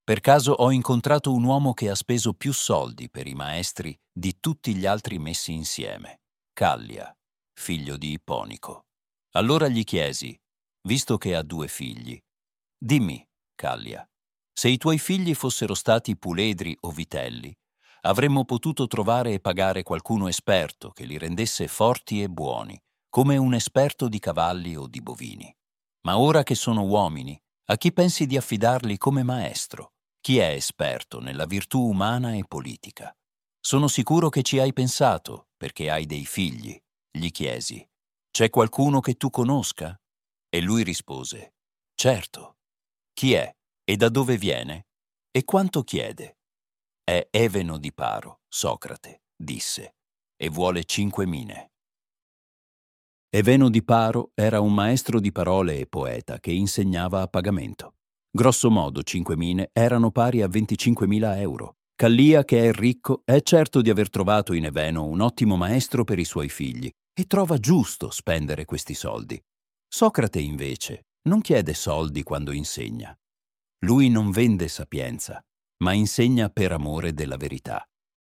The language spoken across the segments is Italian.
Per caso ho incontrato un uomo che ha speso più soldi per i maestri di tutti gli altri messi insieme, Callia, figlio di Ipponico. Allora gli chiesi, visto che ha 2 figli, dimmi, Callia, se i tuoi figli fossero stati puledri o vitelli, avremmo potuto trovare e pagare qualcuno esperto che li rendesse forti e buoni, come un esperto di cavalli o di bovini. Ma ora che sono uomini, a chi pensi di affidarli come maestro? Chi è esperto nella virtù umana e politica? Sono sicuro che ci hai pensato, perché hai dei figli. Gli chiesi, c'è qualcuno che tu conosca? E lui rispose, certo. Chi è? E da dove viene? E quanto chiede? È Eveno di Paro, Socrate, disse, e vuole 5 mine. Eveno di Paro era un maestro di parole e poeta che insegnava a pagamento. Grosso modo 5 mine erano pari a 25.000 euro. Callia, che è ricco, è certo di aver trovato in Eveno un ottimo maestro per i suoi figli e trova giusto spendere questi soldi. Socrate, invece, non chiede soldi quando insegna. Lui non vende sapienza, ma insegna per amore della verità.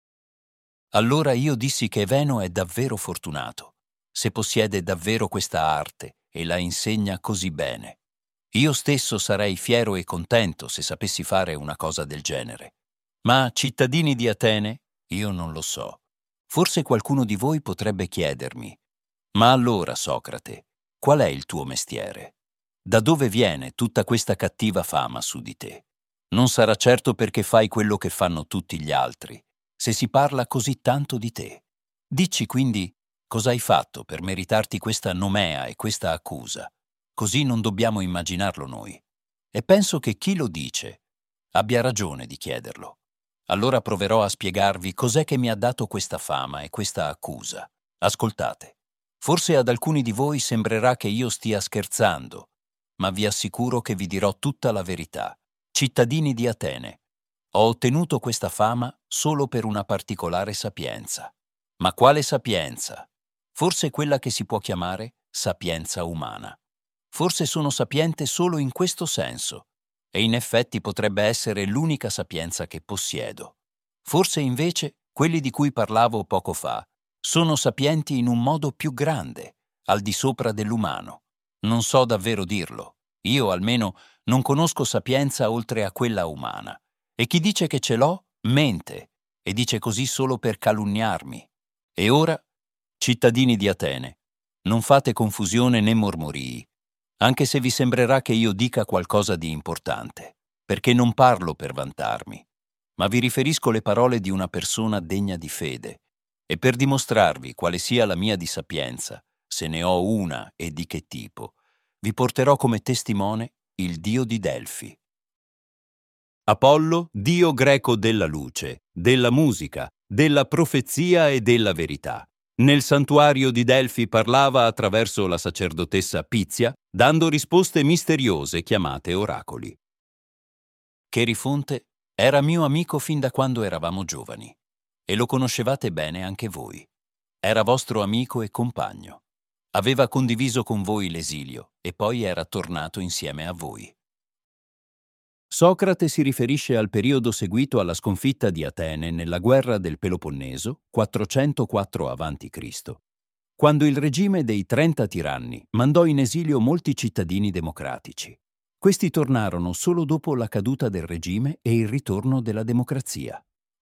Allora io dissi che Eveno è davvero fortunato, se possiede davvero questa arte e la insegna così bene. Io stesso sarei fiero e contento se sapessi fare una cosa del genere. Ma, cittadini di Atene, io non lo so. Forse qualcuno di voi potrebbe chiedermi, ma allora, Socrate, qual è il tuo mestiere? Da dove viene tutta questa cattiva fama su di te? Non sarà certo perché fai quello che fanno tutti gli altri, se si parla così tanto di te. Dici quindi cosa hai fatto per meritarti questa nomea e questa accusa. Così non dobbiamo immaginarlo noi. E penso che chi lo dice abbia ragione di chiederlo. Allora proverò a spiegarvi cos'è che mi ha dato questa fama e questa accusa. Ascoltate. Forse ad alcuni di voi sembrerà che io stia scherzando, ma vi assicuro che vi dirò tutta la verità. Cittadini di Atene, ho ottenuto questa fama solo per una particolare sapienza. Ma quale sapienza? Forse quella che si può chiamare sapienza umana. Forse sono sapiente solo in questo senso, e in effetti potrebbe essere l'unica sapienza che possiedo. Forse invece quelli di cui parlavo poco fa sono sapienti in un modo più grande, al di sopra dell'umano. Non so davvero dirlo. Io almeno non conosco sapienza oltre a quella umana. E chi dice che ce l'ho, mente, e dice così solo per calunniarmi. E ora, cittadini di Atene, non fate confusione né mormorii, anche se vi sembrerà che io dica qualcosa di importante, perché non parlo per vantarmi, ma vi riferisco le parole di una persona degna di fede, e per dimostrarvi quale sia la mia di sapienza, se ne ho una e di che tipo, vi porterò come testimone il dio di Delfi. Apollo, dio greco della luce, della musica, della profezia e della verità. Nel santuario di Delfi parlava attraverso la sacerdotessa Pizia, dando risposte misteriose chiamate oracoli. Cherifonte era mio amico fin da quando eravamo giovani, e lo conoscevate bene anche voi. Era vostro amico e compagno. Aveva condiviso con voi l'esilio e poi era tornato insieme a voi. Socrate si riferisce al periodo seguito alla sconfitta di Atene nella guerra del Peloponneso, 404 a.C., quando il regime dei 30 tiranni mandò in esilio molti cittadini democratici. Questi tornarono solo dopo la caduta del regime e il ritorno della democrazia.